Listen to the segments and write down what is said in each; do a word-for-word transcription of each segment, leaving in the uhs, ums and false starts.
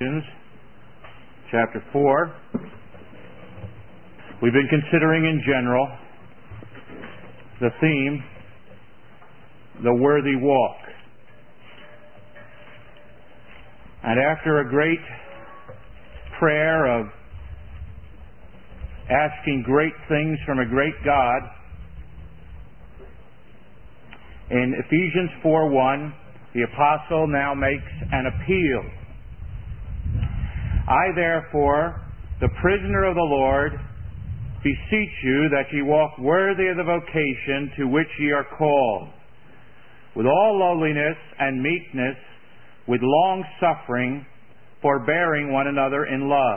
Ephesians chapter four. We've been considering in general the theme, the worthy walk. And after a great prayer of asking great things from a great God, in Ephesians four one, the apostle now makes an appeal. I therefore, the prisoner of the Lord, beseech you that ye walk worthy of the vocation to which ye are called, with all lowliness and meekness, with long suffering, forbearing one another in love.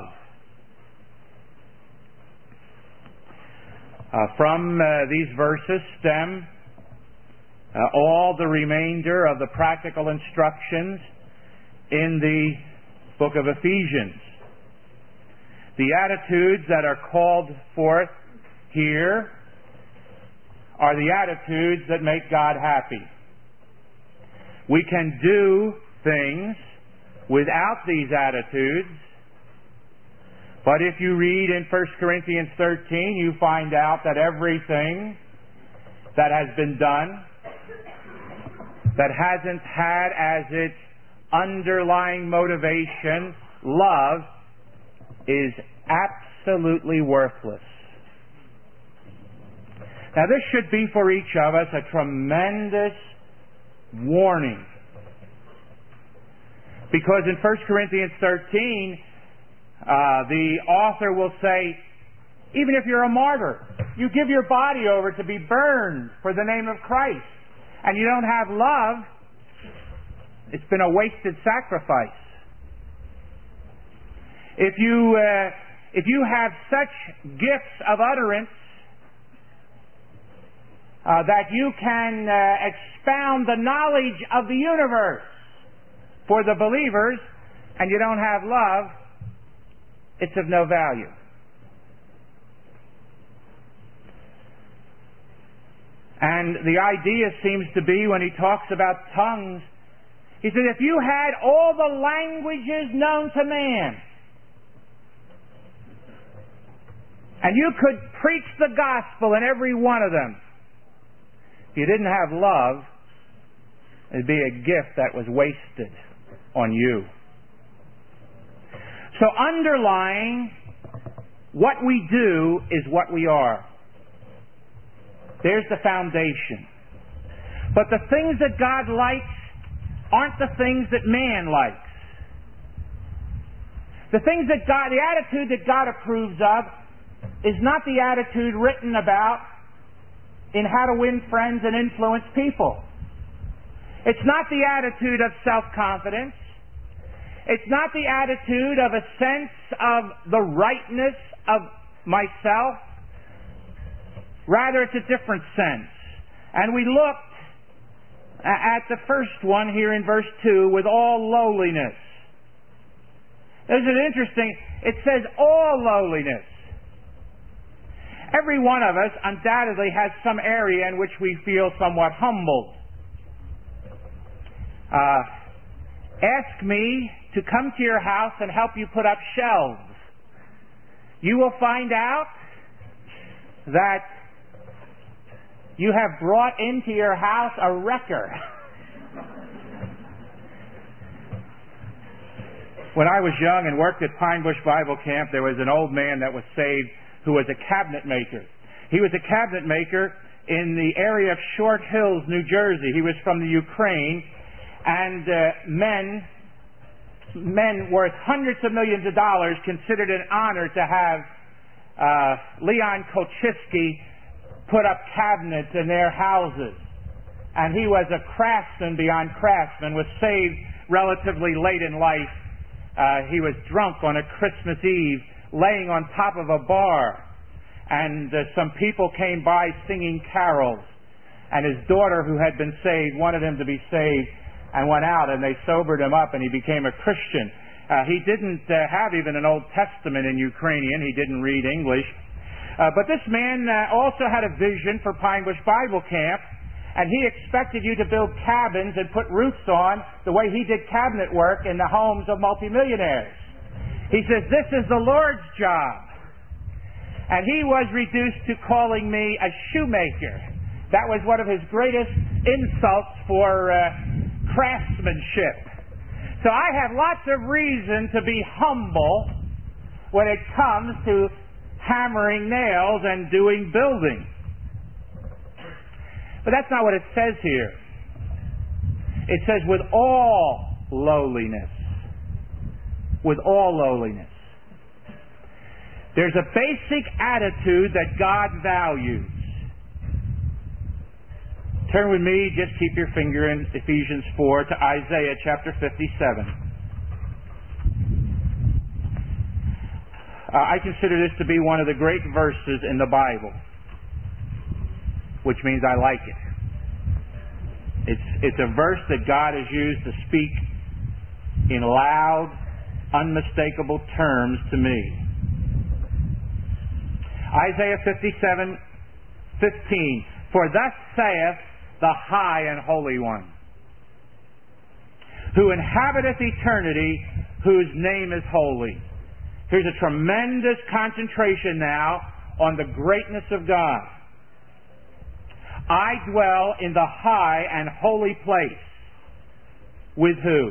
Uh, from uh, these verses stem uh, all the remainder of the practical instructions in the book of Ephesians. The attitudes that are called forth here are the attitudes that make God happy. We can do things without these attitudes, but if you read in First Corinthians thirteen, you find out that everything that has been done that hasn't had as its underlying motivation love is absolutely worthless. Now this should be for each of us a tremendous warning, because in First Corinthians thirteen uh, the author will say, even if you're a martyr, you give your body over to be burned for the name of Christ, and you don't have love, it's been a wasted sacrifice. If you uh, if you have such gifts of utterance uh, that you can uh, expound the knowledge of the universe for the believers, and you don't have love, it's of no value. And the idea seems to be, when he talks about tongues, he said, if you had all the languages known to man, and you could preach the gospel in every one of them, if you didn't have love, it'd be a gift that was wasted on you. So underlying what we do is what we are. There's the foundation. But the things that God likes aren't the things that man likes. The things that God, the attitude that God approves of is not the attitude written about in How to Win Friends and Influence People. It's not the attitude of self-confidence. It's not the attitude of a sense of the rightness of myself. Rather, it's a different sense. And we looked at the first one here in verse two, with all lowliness. This is interesting. It says all lowliness. Every one of us undoubtedly has some area in which we feel somewhat humbled. Uh, ask me to come to your house and help you put up shelves. You will find out that you have brought into your house a wrecker. When I was young and worked at Pine Bush Bible Camp, there was an old man that was saved who was a cabinet maker. He was a cabinet maker in the area of Short Hills, New Jersey. He was from the Ukraine, and uh, men, men worth hundreds of millions of dollars considered an honor to have uh, Leon Kochitsky put up cabinets in their houses. And he was a craftsman beyond craftsman, was saved relatively late in life. Uh, he was drunk on a Christmas Eve, laying on top of a bar. And uh, some people came by singing carols. And his daughter, who had been saved, wanted him to be saved, and went out, and they sobered him up, and he became a Christian. Uh, he didn't uh, have even an Old Testament in Ukrainian. He didn't read English. Uh, but this man uh, also had a vision for Pine Bush Bible Camp, and he expected you to build cabins and put roofs on the way he did cabinet work in the homes of multimillionaires. He says, this is the Lord's job. And he was reduced to calling me a shoemaker. That was one of his greatest insults for uh, craftsmanship. So I have lots of reason to be humble when it comes to hammering nails and doing building. But that's not what it says here. It says with all lowliness. With all lowliness. There's a basic attitude that God values. Turn with me, just keep your finger in Ephesians four, to Isaiah chapter fifty-seven. Uh, I consider this to be one of the great verses in the Bible, which means I like it. It's, it's a verse that God has used to speak in loud, unmistakable terms to me. Isaiah fifty-seven fifteen. For thus saith the high and holy one, who inhabiteth eternity, whose name is holy. Here's a tremendous concentration now on the greatness of God. I dwell in the high and holy place. With who?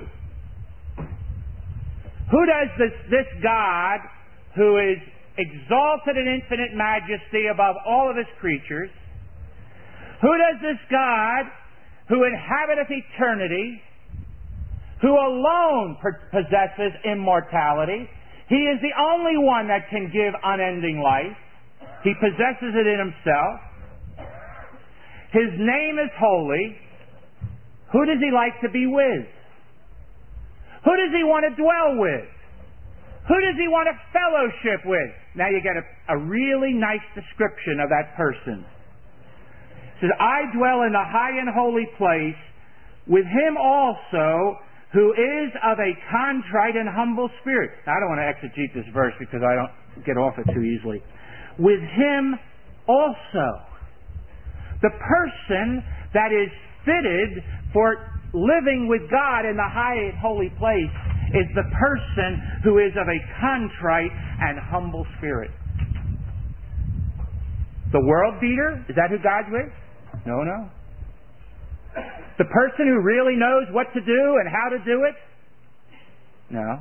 Who does this, this God, who is exalted in infinite majesty above all of his creatures, who does this God, who inhabiteth eternity, who alone possesses immortality, he is the only one that can give unending life. He possesses it in himself. His name is holy. Who does he like to be with? Who does he want to dwell with? Who does he want to fellowship with? Now you get a, a really nice description of that person. It says, I dwell in the high and holy place with him also who is of a contrite and humble spirit. Now, I don't want to exegete this verse because I don't get off it too easily. With him also. The person that is fitted for living with God in the high and holy place is the person who is of a contrite and humble spirit. The world beater? Is that who God's with? No, no. The person who really knows what to do and how to do it? No.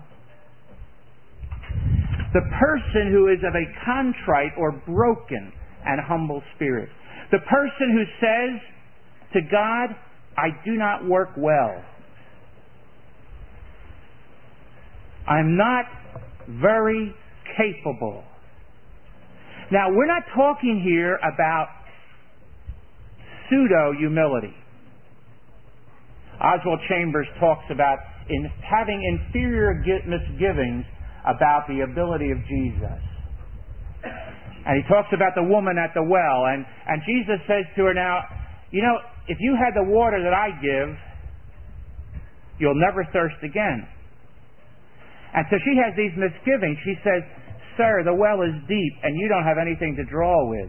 The person who is of a contrite or broken and humble spirit. The person who says to God, I do not work well. I'm not very capable. Now, we're not talking here about pseudo-humility. Oswald Chambers talks about in having inferior misgivings about the ability of Jesus. And he talks about the woman at the well. And, and Jesus says to her, now, you know, if you had the water that I give, you'll never thirst again. And so she has these misgivings. She says, sir, the well is deep and you don't have anything to draw with.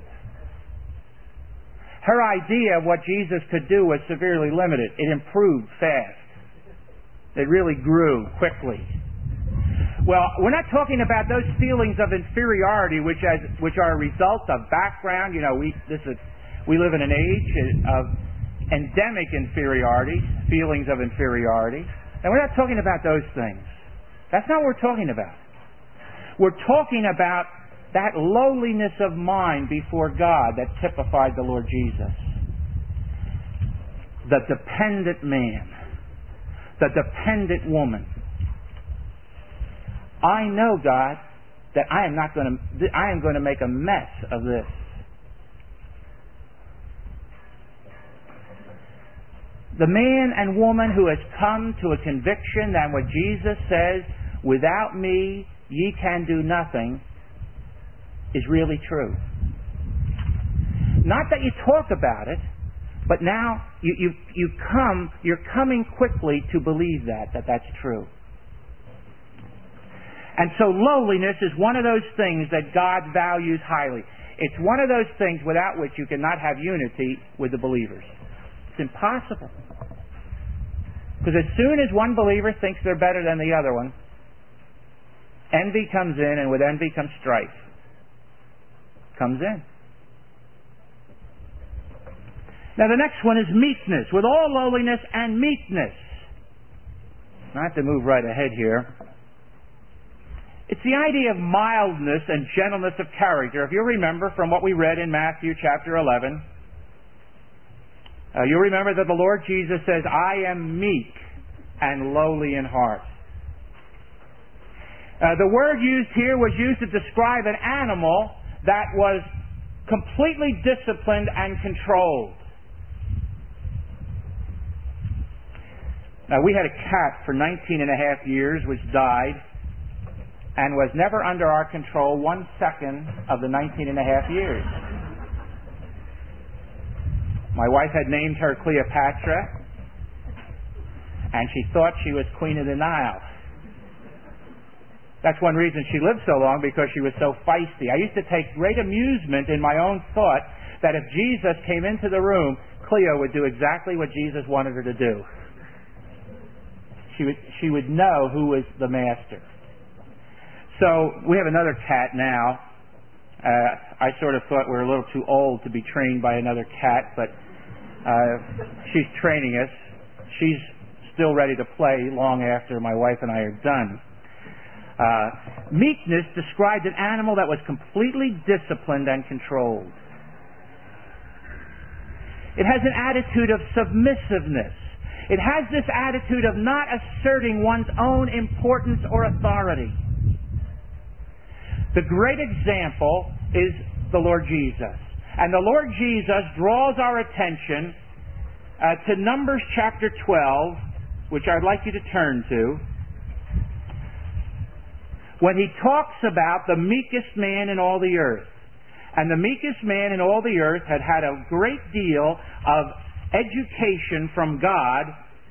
Her idea of what Jesus could do was severely limited. It improved fast. It really grew quickly. Well, we're not talking about those feelings of inferiority which as which are a result of background. You know, we this is we live in an age of endemic inferiority, feelings of inferiority. And we're not talking about those things. That's not what we're talking about. We're talking about that lowliness of mind before God that typified the Lord Jesus. The dependent man. The dependent woman. I know, God, that I am not going to, I am going to make a mess of this. The man and woman who has come to a conviction that what Jesus says, without me ye can do nothing, is really true. Not that you talk about it, but now you, you, you come, you're coming quickly to believe that, that that's true. And so lowliness is one of those things that God values highly. It's one of those things without which you cannot have unity with the believers. It's impossible. Because as soon as one believer thinks they're better than the other one, envy comes in, and with envy comes strife. Comes in. Now the next one is meekness. With all lowliness and meekness. I have to move right ahead here. It's the idea of mildness and gentleness of character. If you remember from what we read in Matthew chapter eleven, uh, you'll remember that the Lord Jesus says, I am meek and lowly in heart. Uh, the word used here was used to describe an animal that was completely disciplined and controlled. Now, we had a cat for nineteen and a half years which died and was never under our control one second of the nineteen and a half years. My wife had named her Cleopatra, and she thought she was Queen of the Nile. That's one reason she lived so long, because she was so feisty. I used to take great amusement in my own thought that if Jesus came into the room, Cleo would do exactly what Jesus wanted her to do. She would, she would know who was the master. So we have another cat now. Uh, I sort of thought we were a little too old to be trained by another cat, but uh, she's training us. She's still ready to play long after my wife and I are done. Uh, meekness described an animal that was completely disciplined and controlled. It has an attitude of submissiveness. It has this attitude of not asserting one's own importance or authority. The great example is the Lord Jesus. And the Lord Jesus draws our attention uh, to Numbers chapter twelve, which I'd like you to turn to, when he talks about the meekest man in all the earth. And the meekest man in all the earth had had a great deal of education from God.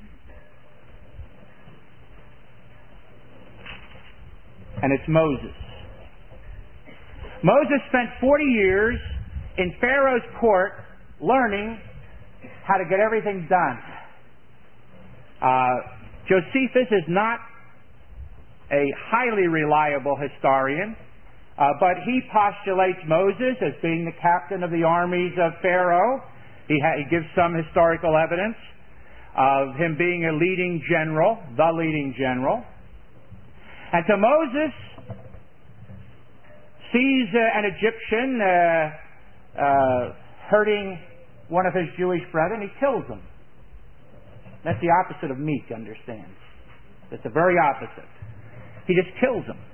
And it's Moses. Moses spent forty years in Pharaoh's court learning how to get everything done. Uh, Josephus is not a highly reliable historian, uh, but he postulates Moses as being the captain of the armies of Pharaoh. He, ha- he gives some historical evidence of him being a leading general, the leading general. And so Moses sees uh, an Egyptian uh, uh, hurting one of his Jewish brethren. He kills him. That's the opposite of meek, understands. It's the very opposite. He just kills him.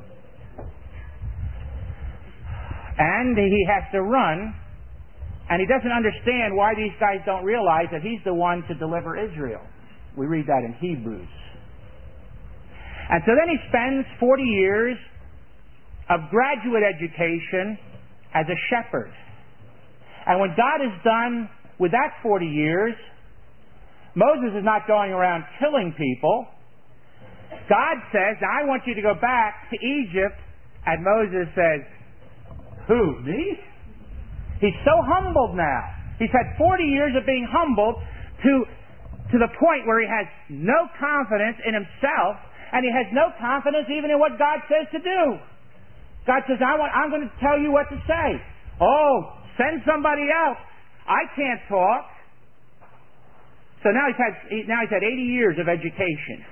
And he has to run, and he doesn't understand why these guys don't realize that he's the one to deliver Israel. We read that in Hebrews. And so then he spends forty years of graduate education as a shepherd. And when God is done with that forty years, Moses is not going around killing people. God says, now I want you to go back to Egypt. And Moses says, who, me? He's so humbled now. He's had forty years of being humbled to, to the point where he has no confidence in himself, and he has no confidence even in what God says to do. God says, I want, I'm going to tell you what to say. Oh, send somebody else. I can't talk. So now he's had, he, now he's had eighty years of education.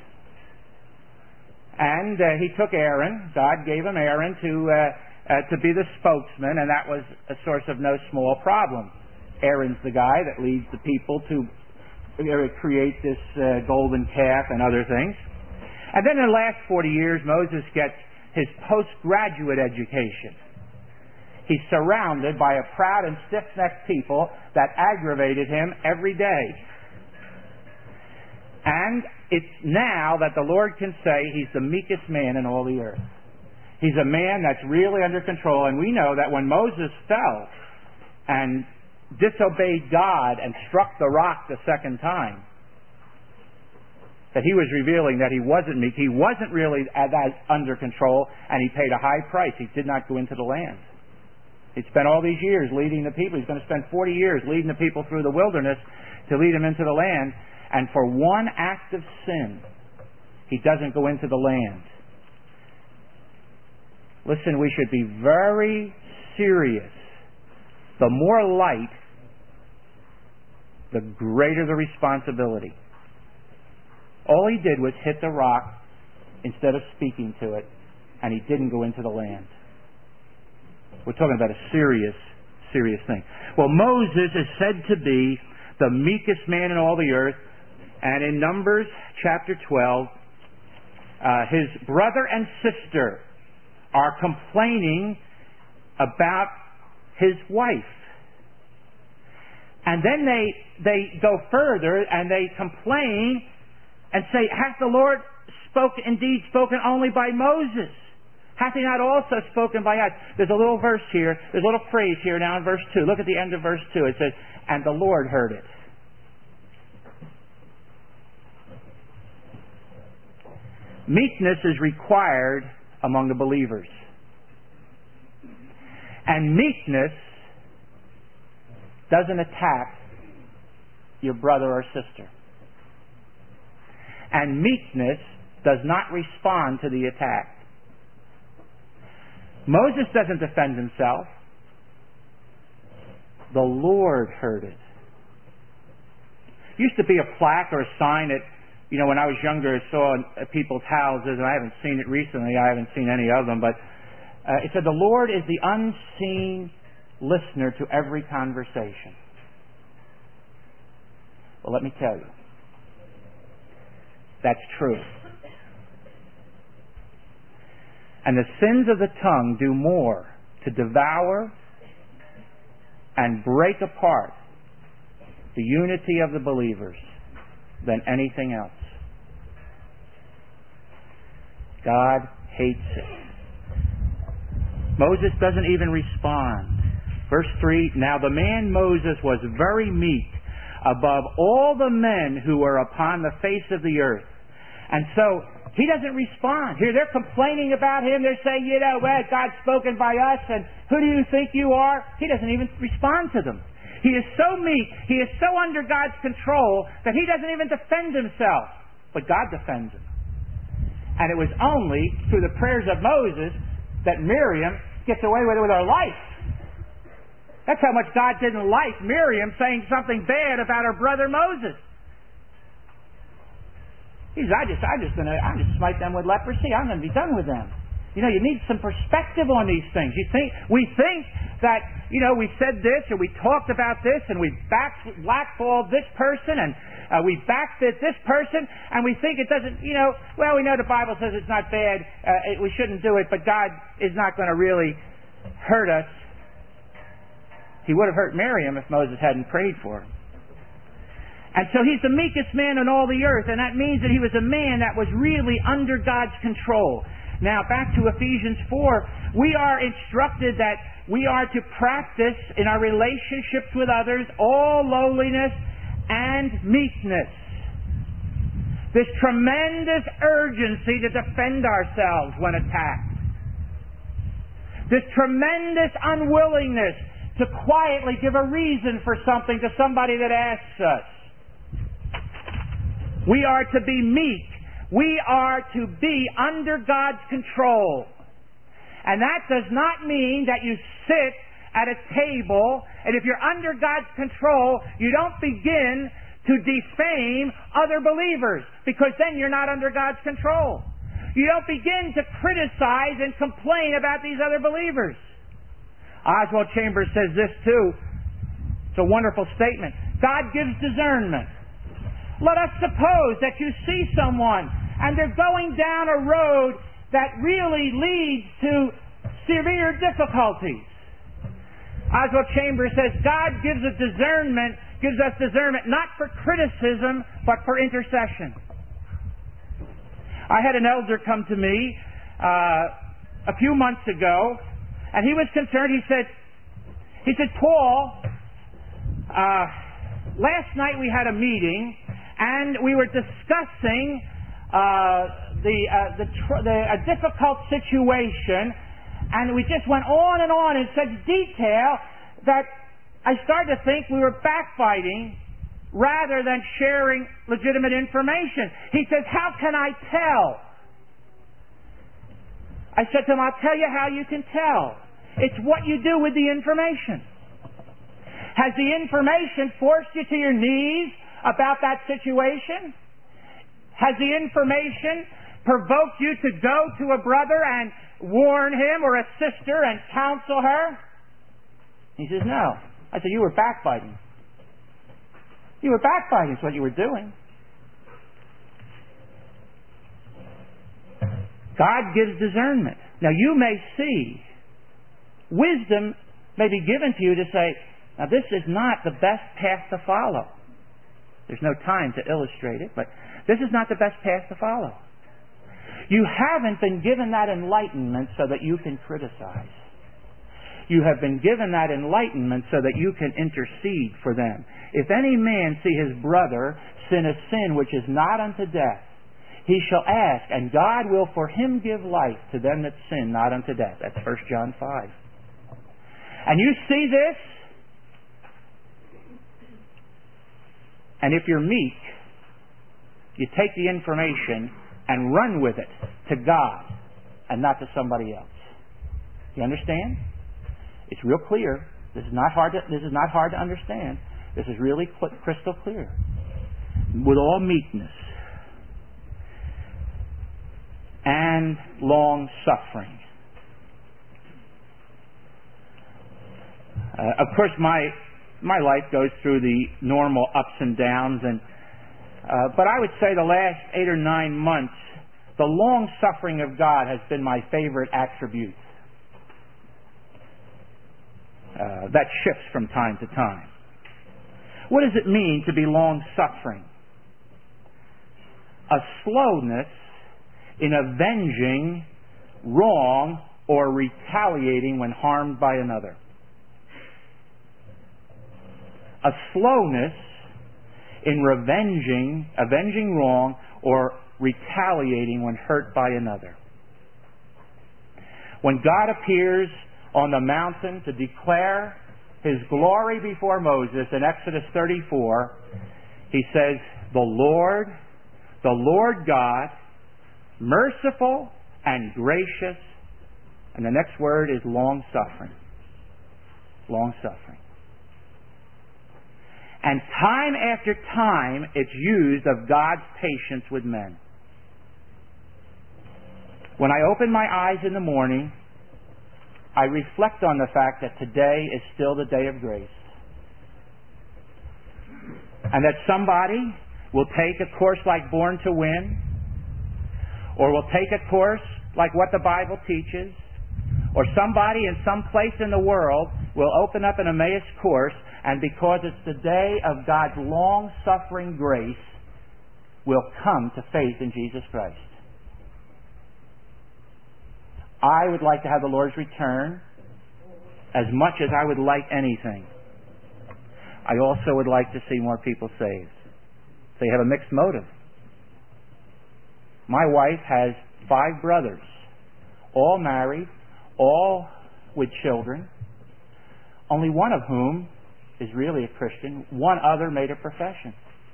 And uh, he took Aaron. God gave him Aaron to uh, uh, to be the spokesman, and that was a source of no small problem. Aaron's the guy that leads the people to uh, create this uh, golden calf and other things. And then in the last forty years, Moses gets his postgraduate education. He's surrounded by a proud and stiff-necked people that aggravated him every day. And it's now that the Lord can say he's the meekest man in all the earth. He's a man that's really under control. And we know that when Moses fell and disobeyed God and struck the rock the second time, that he was revealing that he wasn't meek. He wasn't really as under control, and he paid a high price. He did not go into the land. He spent all these years leading the people. He's going to spend forty years leading the people through the wilderness. to lead him into the land. And for one act of sin, he doesn't go into the land. Listen, we should be very serious. The more light, the greater the responsibility. All he did was hit the rock instead of speaking to it, and he didn't go into the land. We're talking about a serious, serious thing. Well, Moses is said to be the meekest man in all the earth, and in Numbers chapter twelve, uh, his brother and sister are complaining about his wife. And then they they go further and they complain and say, hath the Lord spoke indeed spoken only by Moses? Hath he not also spoken by us? There's a little verse here, there's a little phrase here now in verse two. Look at the end of verse two. It says, and the Lord heard it. Meekness is required among the believers. And meekness doesn't attack your brother or sister. And meekness does not respond to the attack. Moses doesn't defend himself. The Lord heard it. Used to be a plaque or a sign that, you know, when I was younger, I saw at people's houses, and I haven't seen it recently, I haven't seen any of them, but uh, it said, the Lord is the unseen listener to every conversation. Well, let me tell you, that's true. And the sins of the tongue do more to devour and break apart the unity of the believers than anything else. God hates it. Moses doesn't even respond. Verse three, now the man Moses was very meek above all the men who were upon the face of the earth. And so he doesn't respond. Here they're complaining about him. They're saying, you know, well, God's spoken by us, and who do you think you are? He doesn't even respond to them. He is so meek, he is so under God's control that he doesn't even defend himself. But God defends him. And it was only through the prayers of Moses that Miriam gets away with it with her life. That's how much God didn't like Miriam saying something bad about her brother Moses. He says, I just, I just gonna, I just smite them with leprosy. I'm going to be done with them. You know, you need some perspective on these things. You think we think that, you know, we said this or we talked about this and we back blackballed this person and uh, we backbit this person and we think it doesn't, you know, well, we know the Bible says it's not bad. Uh, it, we shouldn't do it, but God is not going to really hurt us. He would have hurt Miriam if Moses hadn't prayed for him. And so he's the meekest man on all the earth, and that means that he was a man that was really under God's control. Now, back to Ephesians four, we are instructed that we are to practice in our relationships with others all lowliness and meekness. This tremendous urgency to defend ourselves when attacked. This tremendous unwillingness to quietly give a reason for something to somebody that asks us. We are to be meek. We are to be under God's control. And that does not mean that you sit at a table, and if you're under God's control, you don't begin to defame other believers, because then you're not under God's control. You don't begin to criticize and complain about these other believers. Oswald Chambers says this too. It's a wonderful statement. God gives discernment. Let us suppose that you see someone and they're going down a road that really leads to severe difficulties. Oswald Chambers says God gives a discernment, gives us discernment not for criticism but for intercession. I had an elder come to me uh, a few months ago, and he was concerned. He said, he said, Paul, uh, last night we had a meeting, and we were discussing uh, the uh, the, tr- the a difficult situation, and we just went on and on in such detail that I started to think we were backbiting rather than sharing legitimate information. He says, how can I tell? I said to him, I'll tell you how you can tell. It's what you do with the information. Has the information forced you to your knees about that situation? Has the information provoked you to go to a brother and warn him or a sister and counsel her? He says, no. I said, you were backbiting. You were backbiting is what you were doing. God gives discernment. Now you may see wisdom may be given to you to say, now this is not the best path to follow. There's no time to illustrate it, but this is not the best path to follow. You haven't been given that enlightenment so that you can criticize. You have been given that enlightenment so that you can intercede for them. If any man see his brother sin a sin which is not unto death, he shall ask, and God will for him give life to them that sin not unto death. That's First John five. And you see this, and if you're meek, you take the information and run with it to God and not to somebody else. You understand? It's real clear. This is not hard to, this is not hard to understand. This is really cl- crystal clear. With all meekness and long suffering. Uh, of course, my my life goes through the normal ups and downs, and uh, but I would say the last eight or nine months, the long suffering of God has been my favorite attribute. Uh, that shifts from time to time. What does it mean to be long-suffering? A slowness in avenging wrong or retaliating when harmed by another. A slowness in revenging, avenging wrong or retaliating when hurt by another. When God appears on the mountain to declare His glory before Moses in Exodus thirty-four, He says, the Lord, the Lord God, merciful and gracious, and the next word is long-suffering. Long-suffering. And time after time, it's used of God's patience with men. When I open my eyes in the morning, I reflect on the fact that today is still the day of grace. And that somebody will take a course like Born to Win, or will take a course like what the Bible teaches, or somebody in some place in the world will open up an Emmaus course, and because it's the day of God's long-suffering grace, will come to faith in Jesus Christ. I would like to have the Lord's return as much as I would like anything. I also would like to see more people saved. They have a mixed motive. My wife has five brothers, all married, all with children, only one of whom is really a Christian. One other made a profession.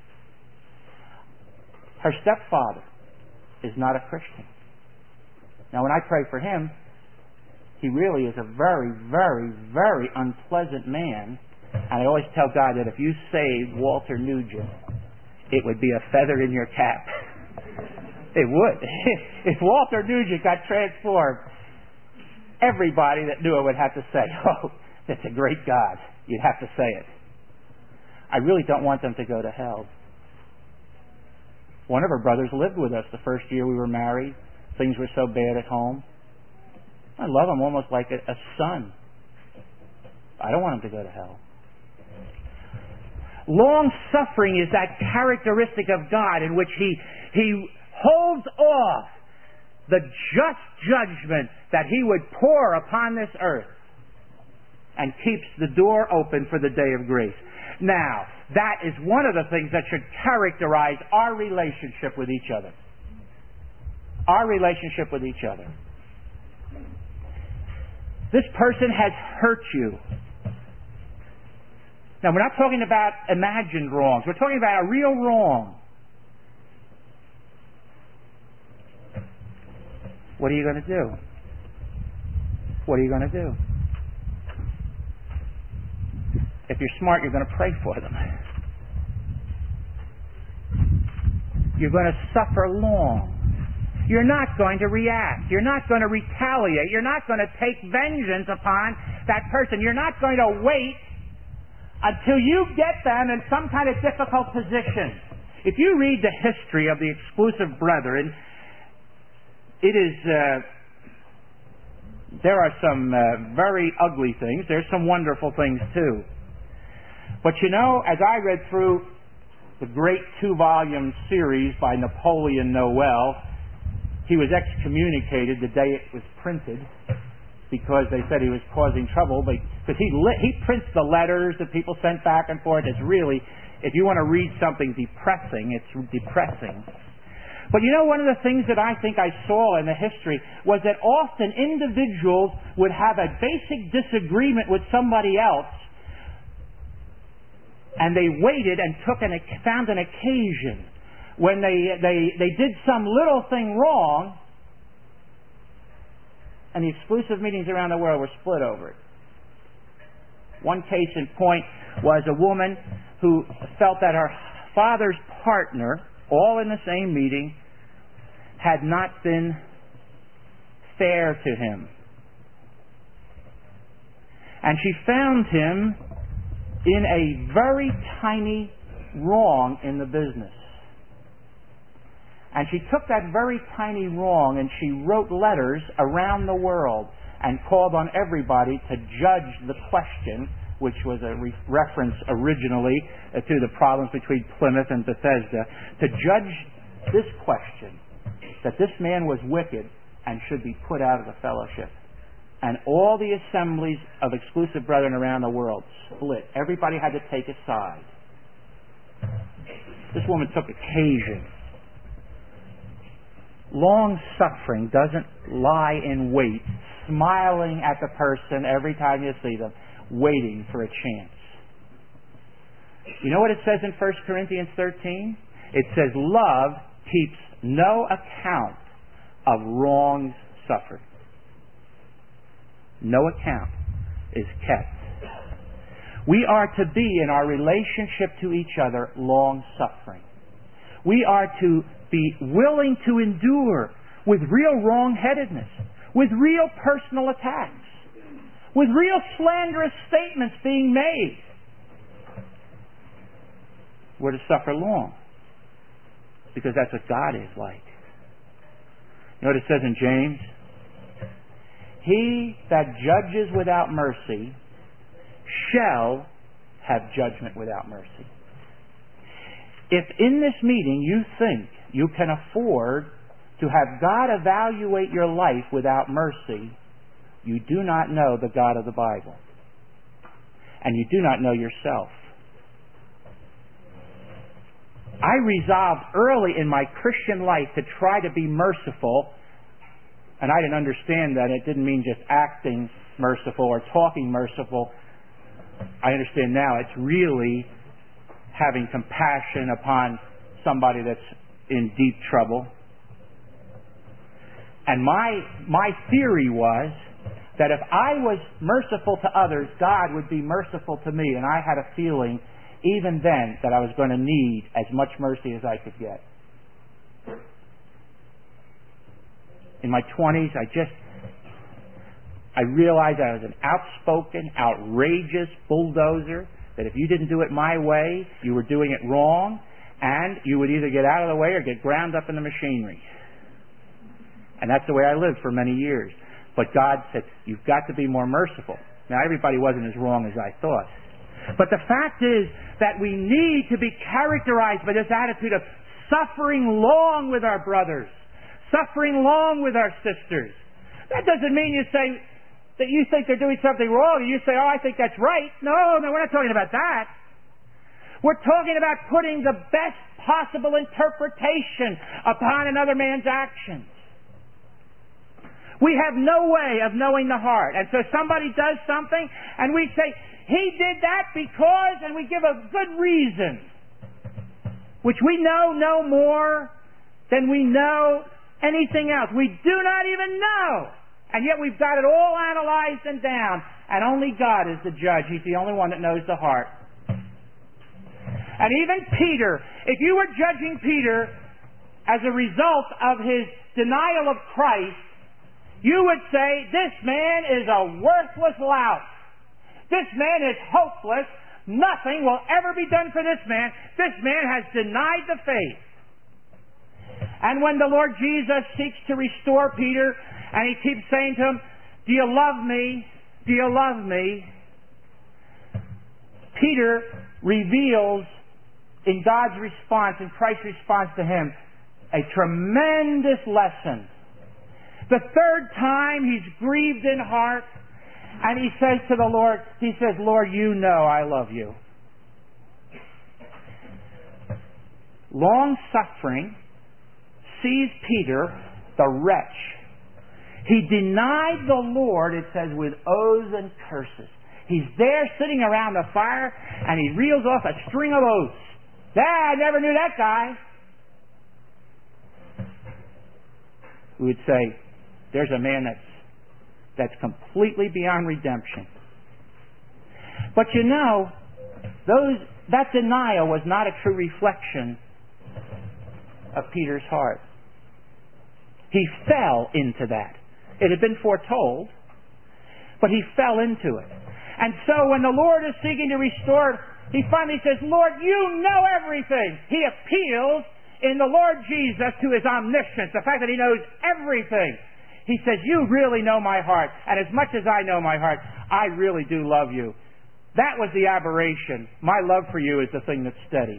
Her stepfather is not a Christian. Now, when I pray for him, he really is a very, very, very unpleasant man. And I always tell God that if you saved Walter Nugent, it would be a feather in your cap. It would. If Walter Nugent got transformed, everybody that knew it would have to say, oh, that's a great God. You'd have to say it. I really don't want them to go to hell. One of her brothers lived with us the first year we were married. Things were so bad at home. I love him almost like a, a son. I don't want him to go to hell. Long suffering is that characteristic of God in which He He holds off the just judgment that He would pour upon this earth and keeps the door open for the day of grace. Now, that is one of the things that should characterize our relationship with each other. Our relationship with each other. This person has hurt you. Now, we're not talking about imagined wrongs. We're talking about a real wrong. What are you going to do? What are you going to do? If you're smart, you're going to pray for them. You're going to suffer long. You're not going to react. You're not going to retaliate. You're not going to take vengeance upon that person. You're not going to wait until you get them in some kind of difficult position. If you read the history of the exclusive brethren, it is, uh, there are some uh, very ugly things. There's some wonderful things too. But you know, as I read through the great two-volume series by Napoleon Noel, he was excommunicated the day it was printed because they said he was causing trouble. Because he lit, he prints the letters that people sent back and forth. It's really, if you want to read something depressing, it's depressing. But you know, one of the things that I think I saw in the history was that often individuals would have a basic disagreement with somebody else, and they waited and took an, found an occasion when they, they, they did some little thing wrong, and the exclusive meetings around the world were split over it. One case in point was a woman who felt that her father's partner, all in the same meeting, had not been fair to him. And she found him in a very tiny wrong in the business. And she took that very tiny wrong and she wrote letters around the world and called on everybody to judge the question, which was a re- reference originally uh, to the problems between Plymouth and Bethesda, to judge this question, that this man was wicked and should be put out of the fellowship. And all the assemblies of exclusive brethren around the world split. Everybody had to take a side. This woman took occasion. Long suffering doesn't lie in wait, smiling at the person every time you see them, waiting for a chance. You know what it says in First Corinthians thirteen? It says, love keeps no account of wrongs suffered. No account is kept. We are to be, in our relationship to each other, long-suffering. We are to be willing to endure with real wrong-headedness, with real personal attacks, with real slanderous statements being made. We're to suffer long, because that's what God is like. You know what it says in James? He that judges without mercy shall have judgment without mercy. If in this meeting you think you can afford to have God evaluate your life without mercy, you do not know the God of the Bible. And you do not know yourself. I resolved early in my Christian life to try to be merciful, and I didn't understand that. It didn't mean just acting merciful or talking merciful. I understand now it's really having compassion upon somebody that's in deep trouble. And my my theory was that if I was merciful to others, God would be merciful to me. And I had a feeling even then that I was going to need as much mercy as I could get. In my twenties, I just, I realized I was an outspoken, outrageous bulldozer, that if you didn't do it my way, you were doing it wrong, and you would either get out of the way or get ground up in the machinery. And that's the way I lived for many years. But God said, you've got to be more merciful. Now, everybody wasn't as wrong as I thought. But the fact is that we need to be characterized by this attitude of suffering long with our brothers, suffering long with our sisters. That doesn't mean you say that you think they're doing something wrong and you say, oh, I think that's right. No, no, we're not talking about that. We're talking about putting the best possible interpretation upon another man's actions. We have no way of knowing the heart. And so somebody does something and we say, He did that because, and we give a good reason, which we know no more than we know anything else. We do not even know. And yet we've got it all analyzed and down. And only God is the judge. He's the only one that knows the heart. And even Peter, if you were judging Peter as a result of his denial of Christ, you would say, this man is a worthless lout. This man is hopeless. Nothing will ever be done for this man. This man has denied the faith. And when the Lord Jesus seeks to restore Peter, and he keeps saying to him, do you love me? Do you love me? Peter reveals in God's response, in Christ's response to him, a tremendous lesson. The third time he's grieved in heart, and he says to the Lord, he says, Lord, you know I love you. Long-suffering sees Peter, the wretch. He denied the Lord, it says, with oaths and curses. He's there sitting around the fire, and he reels off a string of oaths. Ah, I never knew that guy. We would say, there's a man that's that's completely beyond redemption. But you know, those that denial was not a true reflection of Peter's heart. He fell into that. It had been foretold, but he fell into it. And so when the Lord is seeking to restore, he finally says, Lord, you know everything. He appeals in the Lord Jesus to his omniscience, the fact that he knows everything. He says, you really know my heart, and as much as I know my heart, I really do love you. That was the aberration. My love for you is the thing that's steady.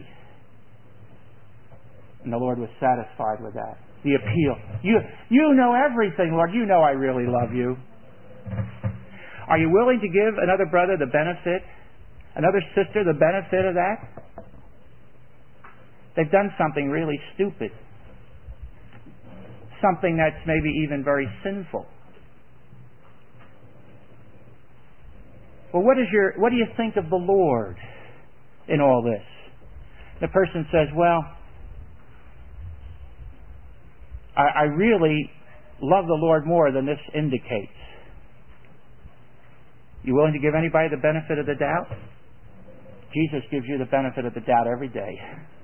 And the Lord was satisfied with that. The appeal. You, you know everything, Lord. You know I really love you. Are you willing to give another brother the benefit, another sister the benefit of that? They've done something really stupid. Something that's maybe even very sinful. Well, what is your, what do you think of the Lord in all this? The person says, well, I, I really love the Lord more than this indicates. You willing to give anybody the benefit of the doubt? Jesus gives you the benefit of the doubt every day.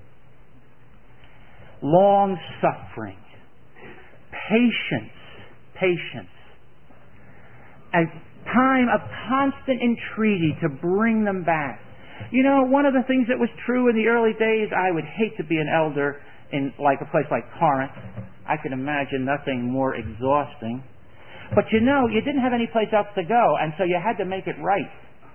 Long suffering. Patience. Patience. A time of constant entreaty to bring them back. You know, one of the things that was true in the early days, I would hate to be an elder in like a place like Corinth. I could imagine nothing more exhausting. But you know, you didn't have any place else to go, and so you had to make it right.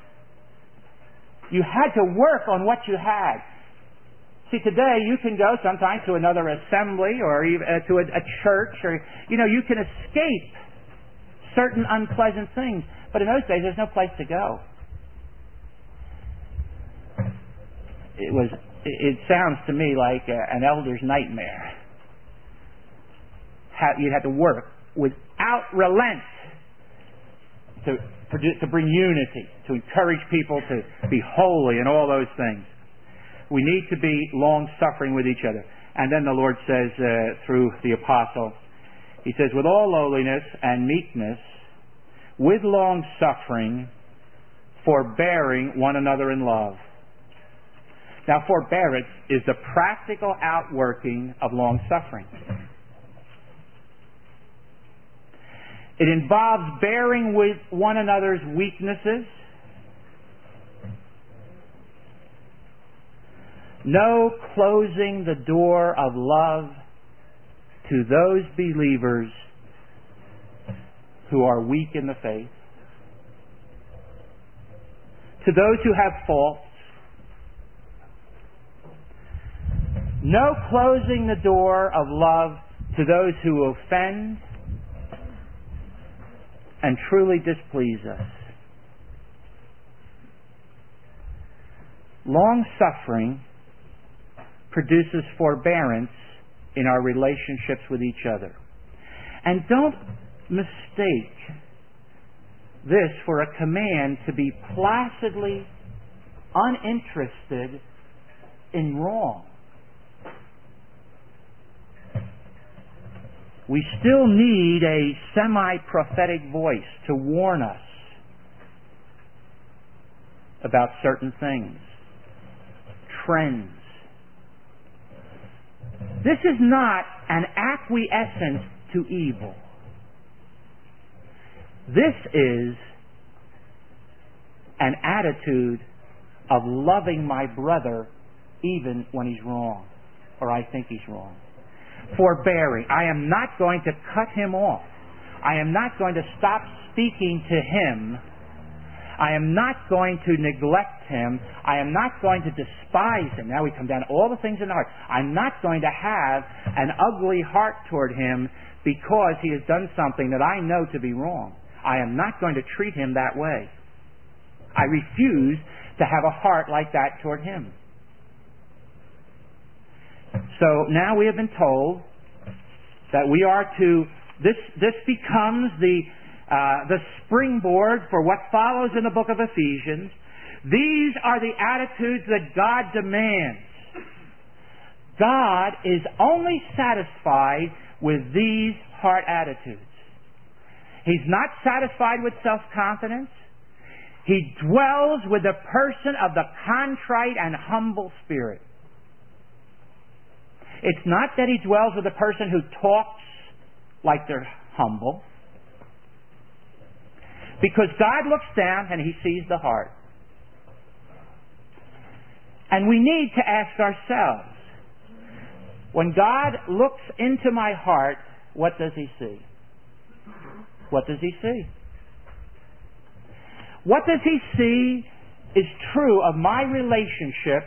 You had to work on what you had. See, today you can go sometimes to another assembly or even uh, to a, a church, or you know, you can escape certain unpleasant things. But in those days, there's no place to go. It was. It sounds to me like a, an elder's nightmare. How, you had to work without relent to produce, to bring unity, to encourage people to be holy, and all those things. We need to be long-suffering with each other. And then the Lord says uh, through the apostle, he says, with all lowliness and meekness, with long-suffering, forbearing one another in love. Now, forbearance is the practical outworking of long-suffering. It involves bearing with one another's weaknesses, no closing the door of love to those believers who are weak in the faith, to those who have faults, no closing the door of love to those who offend and truly displease us. Long-suffering produces forbearance in our relationships with each other. And don't mistake this for a command to be placidly uninterested in wrong. We still need a semi-prophetic voice to warn us about certain things, trends. This is not an acquiescence to evil. This is an attitude of loving my brother even when he's wrong, or I think he's wrong. Forbearing. I am not going to cut him off. I am not going to stop speaking to him. I am not going to neglect him. I am not going to despise him. Now we come down to all the things in the heart. I'm not going to have an ugly heart toward him because he has done something that I know to be wrong. I am not going to treat him that way. I refuse to have a heart like that toward him. So now we have been told that we are to, this, this becomes the, uh, the springboard for what follows in the book of Ephesians. These are the attitudes that God demands. God is only satisfied with these heart attitudes. He's not satisfied with self-confidence. He dwells with the person of the contrite and humble spirit. It's not that he dwells with a person who talks like they're humble. Because God looks down and he sees the heart. And we need to ask ourselves, when God looks into my heart, what does he see? What does he see? What does he see is true of my relationship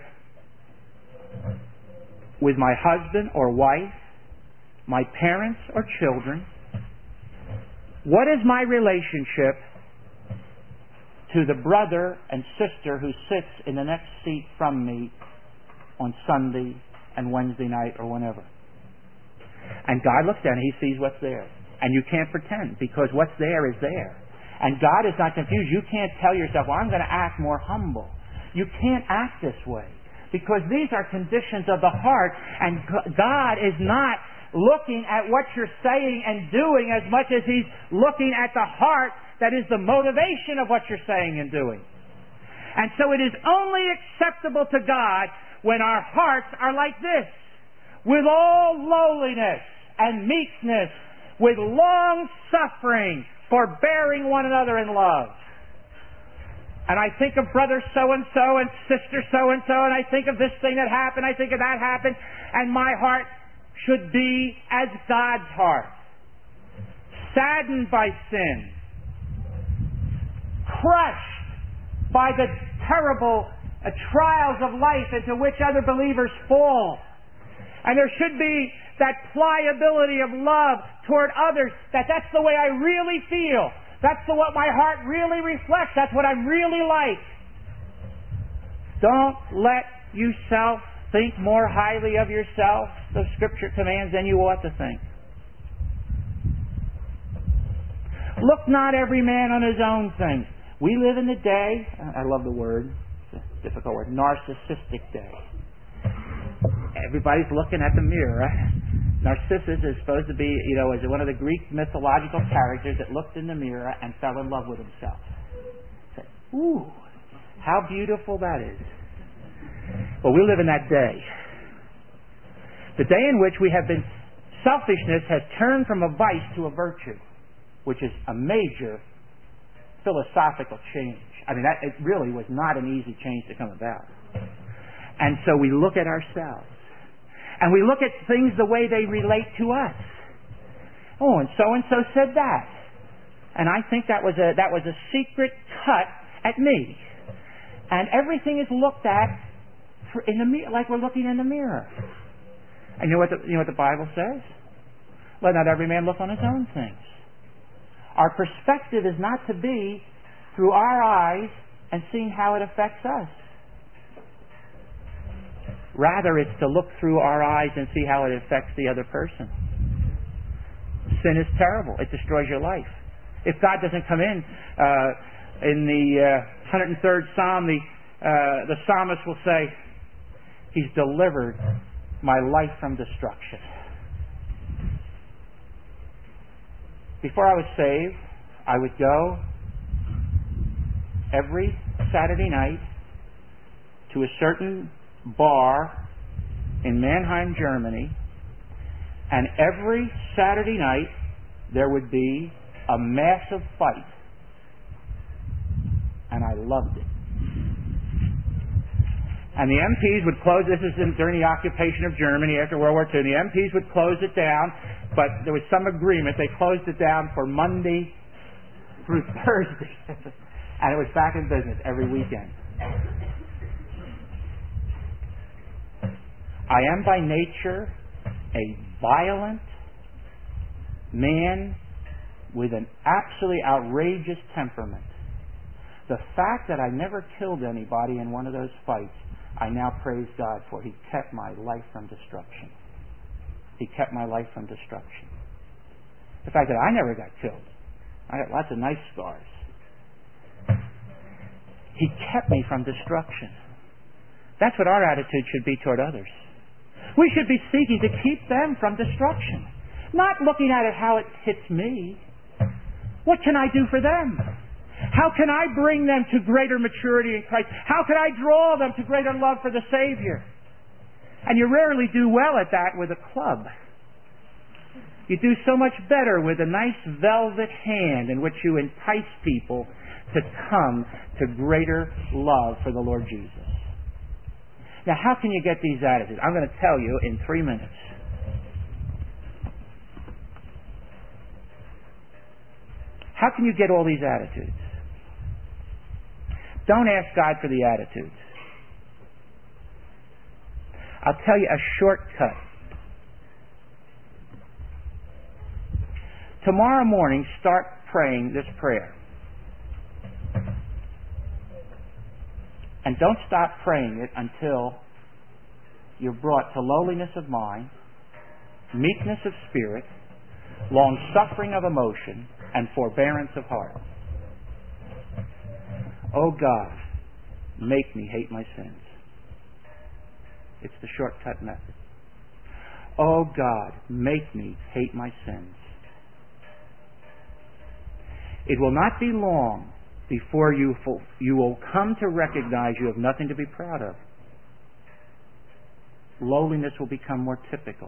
with my husband or wife, my parents or children. What is my relationship to the brother and sister who sits in the next seat from me on Sunday and Wednesday night or whenever? And God looks down and he sees what's there. And you can't pretend, because what's there is there. And God is not confused. You can't tell yourself, well, I'm going to act more humble. You can't act this way, because these are conditions of the heart, and God is not looking at what you're saying and doing as much as he's looking at the heart that is the motivation of what you're saying and doing. And so it is only acceptable to God when our hearts are like this, with all lowliness and meekness, with long suffering, forbearing one another in love. And I think of brother so-and-so and sister so-and-so, and I think of this thing that happened, I think of that happened, and my heart should be as God's heart. Saddened by sin. Crushed by the terrible uh, trials of life into which other believers fall. And there should be that pliability of love toward others, that that's the way I really feel. That's the, what my heart really reflects. That's what I'm really like. Don't let yourself think more highly of yourself, the Scripture commands, than you ought to think. Look not every man on his own things. We live in the day, I love the word, it's a difficult word, narcissistic day. Everybody's looking at the mirror. Narcissus is supposed to be, you know, is one of the Greek mythological characters that looked in the mirror and fell in love with himself. Said, ooh, how beautiful that is. Well, we live in that day. The day in which we have been, selfishness has turned from a vice to a virtue, which is a major philosophical change. I mean, that, it really was not an easy change to come about. And so we look at ourselves. And we look at things the way they relate to us. Oh, and so-and-so said that. And I think that was a that was a secret cut at me. And everything is looked at in the mirror, like we're looking in the mirror. And you know what the, you know what the Bible says? Let not every man look on his own things. Our perspective is not to be through our eyes and seeing how it affects us. Rather, it's to look through our eyes and see how it affects the other person. Sin is terrible. It destroys your life. If God doesn't come in, uh, in the uh, one hundred third Psalm, the, uh, the psalmist will say, He's delivered my life from destruction. Before I was saved, I would go every Saturday night to a certain bar in Mannheim, Germany, and every Saturday night there would be a massive fight. And I loved it. And the M Ps would close, this is in, during the occupation of Germany after World War Two, and the M Ps would close it down, but there was some agreement. They closed it down for Monday through Thursday. And it was back in business every weekend. I am by nature a violent man with an absolutely outrageous temperament. The fact that I never killed anybody in one of those fights, I now praise God for. He kept my life from destruction. He kept my life from destruction. The fact that I never got killed. I got lots of nice scars. He kept me from destruction. That's what our attitude should be toward others. We should be seeking to keep them from destruction. Not looking at it how it hits me. What can I do for them? How can I bring them to greater maturity in Christ? How can I draw them to greater love for the Savior? And you rarely do well at that with a club. You do so much better with a nice velvet hand in which you entice people to come to greater love for the Lord Jesus. Now, how can you get these attitudes? I'm going to tell you in three minutes. How can you get all these attitudes? Don't ask God for the attitudes. I'll tell you a shortcut. Tomorrow morning, start praying this prayer. And don't stop praying it until you're brought to lowliness of mind, meekness of spirit, long-suffering of emotion, and forbearance of heart. Oh God, make me hate my sins. It's the shortcut method. Oh God, make me hate my sins. It will not be long before you, you will come to recognize you have nothing to be proud of. Lowliness will become more typical.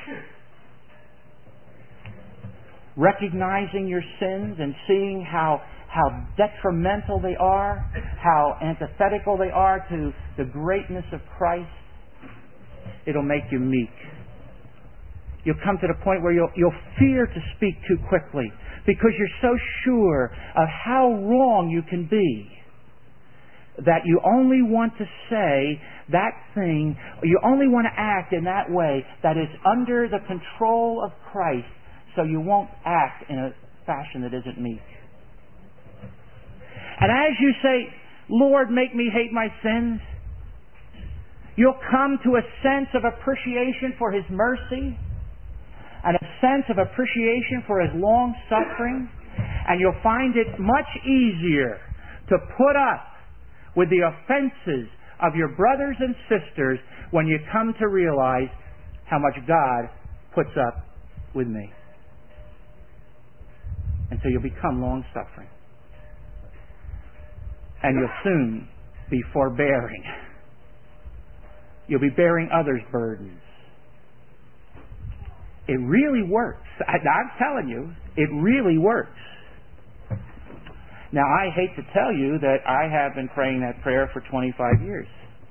Recognizing your sins and seeing how, how detrimental they are, how antithetical they are to the greatness of Christ, it'll make you meek. You'll come to the point where you'll, you'll fear to speak too quickly because you're so sure of how wrong you can be that you only want to say that thing, you only want to act in that way that is under the control of Christ, so you won't act in a fashion that isn't meek. And as you say, Lord, make me hate my sins, you'll come to a sense of appreciation for His mercy and a sense of appreciation for His long suffering, and you'll find it much easier to put up with the offenses of your brothers and sisters when you come to realize how much God puts up with me. And so you'll become long-suffering. And you'll soon be forbearing. You'll be bearing others' burdens. It really works. I, I'm telling you, it really works. Now, I hate to tell you that I have been praying that prayer for twenty-five years.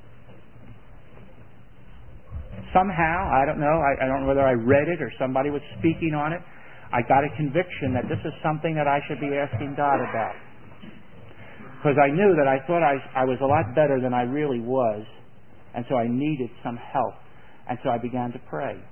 Somehow, I don't know, I, I don't know whether I read it or somebody was speaking on it, I got a conviction that this is something that I should be asking God about. Because I knew that I thought I, I was a lot better than I really was, and so I needed some help. And so I began to pray.